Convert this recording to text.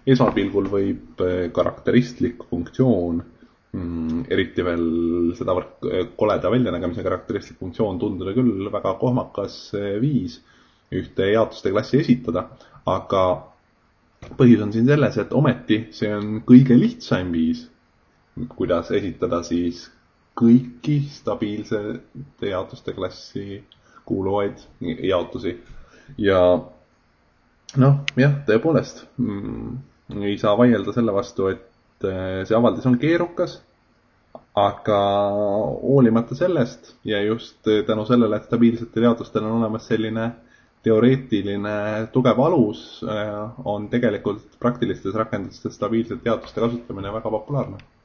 esmapilgul võib karakteristlik funktsioon, eriti veel sedavõrd koleda väljanägemise karakteristlik funktsioon tunduda küll väga kohmakas viis ühte jaotuste klassi esitada, aga põhjus on siin selles, et ometi see on kõige lihtsaim viis, kuidas esitada siis kõiki stabiilsete jaotuste klassi kuuluvaid jaotusi. Ja jah, tõepoolest, ei saa vaielda selle vastu, et see avaldis on keerukas, aga hoolimata sellest ja just tänu sellele, et stabiilsetel jaotustel on olemas selline teoreetiline tugev alus, on tegelikult praktilistes rakendustes stabiilsete jaotuste kasutamine väga populaarne.